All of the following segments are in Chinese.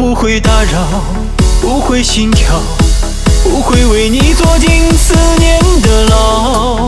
不会打扰，不会心跳，不会为你坐进思念的牢。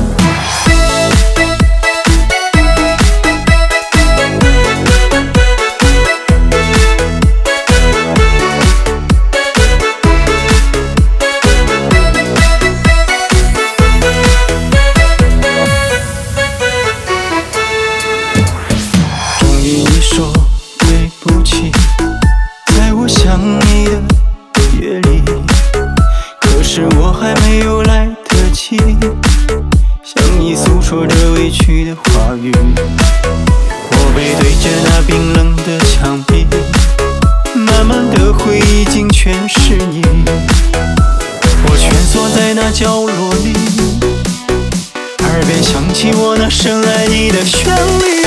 终于你说对不起，在我想你的夜里，可是我还没有来得及向你诉说这委屈的话语。我背对着那冰冷的墙壁，满满的回忆竟全是你，我蜷缩在那角落里，耳边响起我那深爱你的旋律。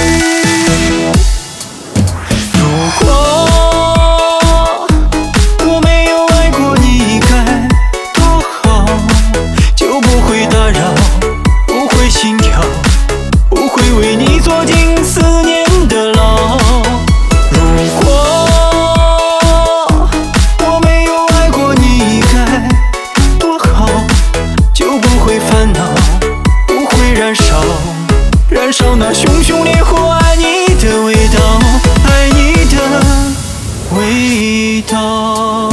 如果我没有爱过你该多好，就不会打扰，不会心跳，不会为你坐进思念的牢。如果我没有爱过你该多好，就不会烦恼，不会燃烧，燃烧那熊熊烈火，爱你的味道，爱你的味道。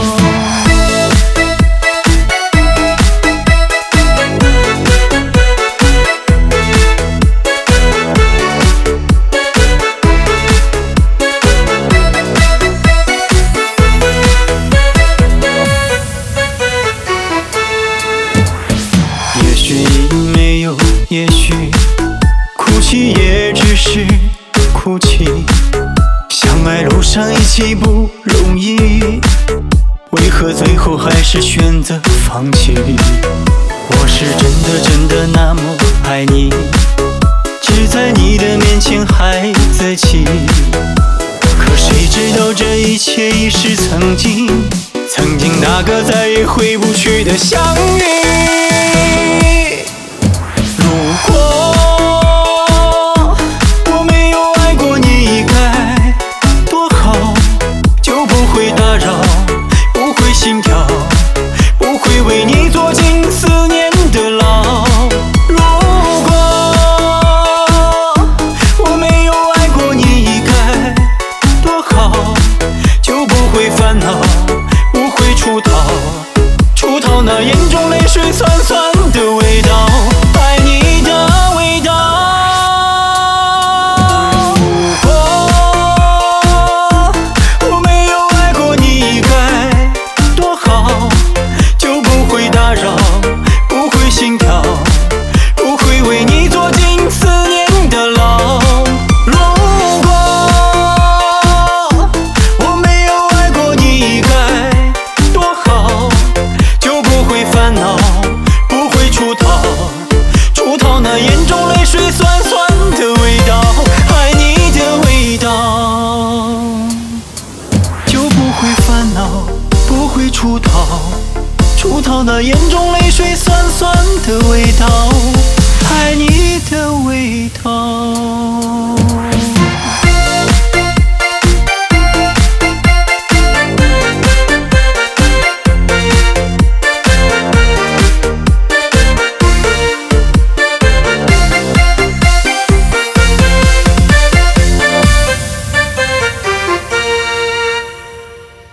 也许没有，也许哭泣也只是哭泣，相爱路上一起不容易，为何最后还是选择放弃？我是真的那么爱你，只在你的面前孩子气，可谁知道这一切已是曾经，曾经那个再也回不去的相遇。